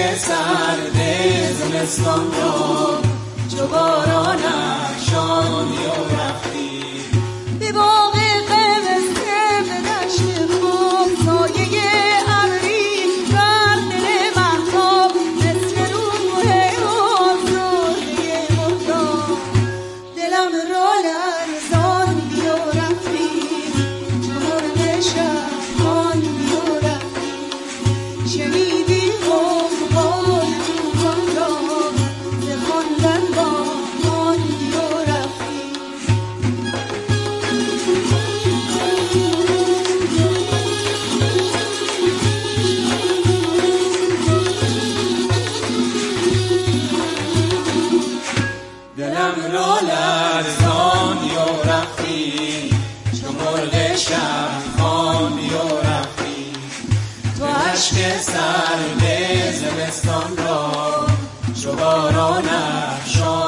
اشک سرد زمستان را چو باران افشاندی و رفتی به باغ قمسته به دشت خوب سایه ابری بر دل مهتاب مثل روح آزرده مرداب دلم را لرزاندی و رفتی چو مرغ شب خواندی و رفتی شنیدی غوغای طوفان را ز خواندن واماندی و رفتی دلم را لرزاندی و رفتی چو مرغ شب خواندی و رفتی تو اشک سرد زمستان را چو باران افشاندی